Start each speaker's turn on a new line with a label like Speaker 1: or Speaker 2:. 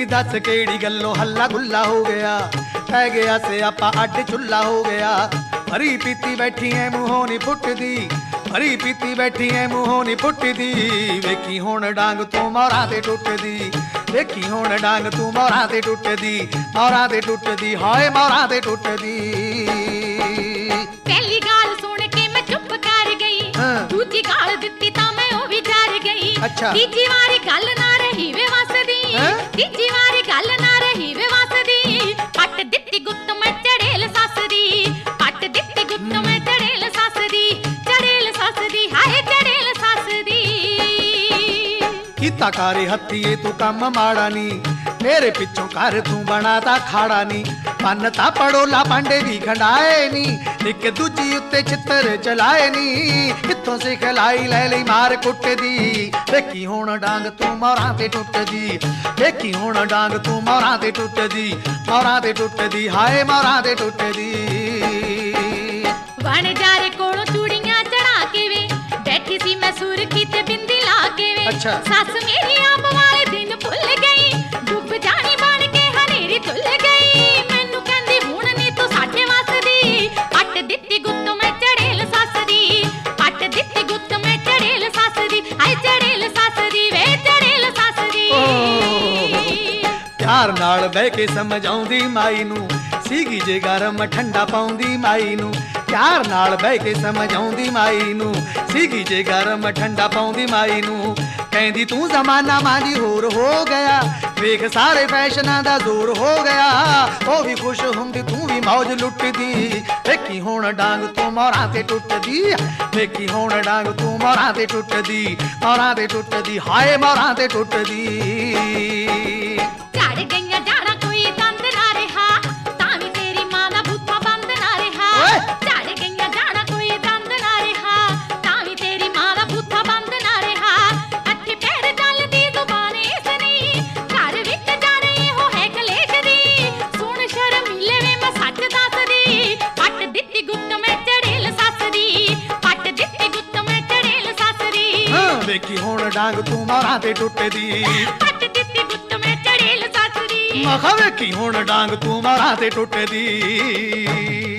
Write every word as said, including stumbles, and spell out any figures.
Speaker 1: दस केड़ी गल्लों हल्ला गुल्ला हो गया, पै गया से आपा अड चुल्ला हो गया। भरी पीती बैठी है मूहों नी फुटदी, भरी पीती बैठी है मूहों नी फुटदी। वेखी हुण डांग तू मोरां ते टुटदी, वेखी हुण डांग तू मोरां ते टुटदी, मोरां ते टुटदी, हाय मोरां ते टुटदी।
Speaker 2: पहली गाल सुन के मैं चुप कर गई, दूजी गाल दित्ती तां मैं ओ भी डर गई।
Speaker 1: अच्छा।
Speaker 2: तीजी वारी गल ना रही वे वसदी, तीजी वारी गल ना रही वे वसदी। पट दित्ती गुत्त मैं चड़ेल सस दी, पट दित्ती गुत्त मैं चड़ेल सस दी, चड़ेल सस दी, हाय चड़ेल सस दी।
Speaker 1: कीता कारे हत्थीए तू कम माड़ा नी, मेरे पिछों कर तू बनाता खाड़ा नी। पन ता पड़ोला पांडे भी खंडाए नी, एक दूजी उत्ते चित्तर चलाए नी। कित्थों सिखलाई लै लई मार कुट दी, वेखी हुण डांग तू मोरां ते टुटदी, वेखी हुण डांग तू मोरां ते टुटदी, मोरां ते टुटदी, हाय मोरां ते टुटदी।
Speaker 2: बण जारे कोलों चूड़ियां चढ़ा के वे बैठी सी मैं सुरखी ते बिंदी ला के वे।
Speaker 1: अच्छा।
Speaker 2: सस मेरी आम वाले दिन भुल गई, डुब जानी बन के हनेरी धुल गई। मैनू कहंदी हुण नी तू साडे वसदी, पट दित्ती गुत्त मैं चड़ेल सस दी, पट दित्ती गुत्त मैं चड़ेल सस दी, हाय चड़ेल सस दी, वे चड़ेल सस दी।
Speaker 1: प्यार नाल बह के समझाउंदी माई नू, सीगी जे गरम ठंडा पाउंदी माई नू। प्यार नाल बह के समझाउंदी माई नू, सीगी जे गरम ठंडा पाउंदी माई नू। कहंदी तू जमाना मांदी होर हो गया, वेख सारे फैशनां दा जोर हो गया। ओ भी खुश हुंदी तू भी मौज लुटदी, वेखी हुण डांग तू मोरां ते टुटदी, वेखी हुण डांग तू मोरां ते टुटदी, मोरां ते टुटदी, हाय मोरां ते टुटदी।
Speaker 2: चढ़ गईयां जाड़ा कोई दंद ना रहा, तां वी तेरी मां दा बूथा बंद ना रहा। चढ़ गईयां जाड़ा कोई दंद ना रहा, तां वी तेरी मां दा बूथा बंद ना रहा। अठे पैर चलदी जुबान इसनी, घर विच जाड़े इहो है कलेश दी। सुन शर्मीले वे मैं सच दसदी, पट दित्ती गुत्त मैं चड़ेल सस दी, पट दित्ती गुत्त मैं चड़ेल सस दी।
Speaker 1: वेखी हुण डांग तू मोरां ते टुटदी,
Speaker 2: पट दित्ती गुत्त मैं चड़ेल सस दी।
Speaker 1: मैं वेखी हुण डांग तू मोरां ते टुटदी।